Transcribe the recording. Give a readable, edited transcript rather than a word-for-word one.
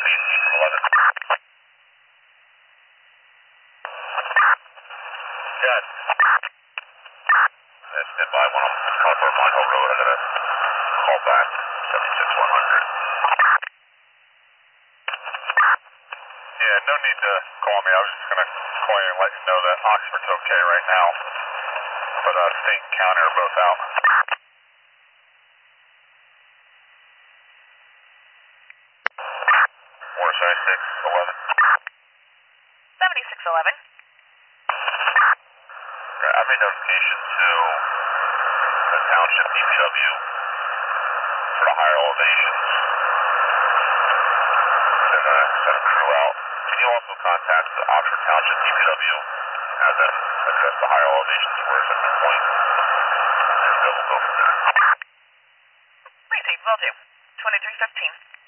feet from 11. Good. Stand by when I'm coming for Mine Hill Road. I gotta call back 76100. Yeah, no need to call me. I was just gonna call you and let you know that Oxford's okay right now. But state and county are both out. 47611. 7611. Okay, I made notification to the township DPW for the higher elevations. They're gonna send a crew out. Can you also contact the Oxford Township DPW, have them address the higher elevations for us at this point, and then we'll go from there. Received, will do. 2315.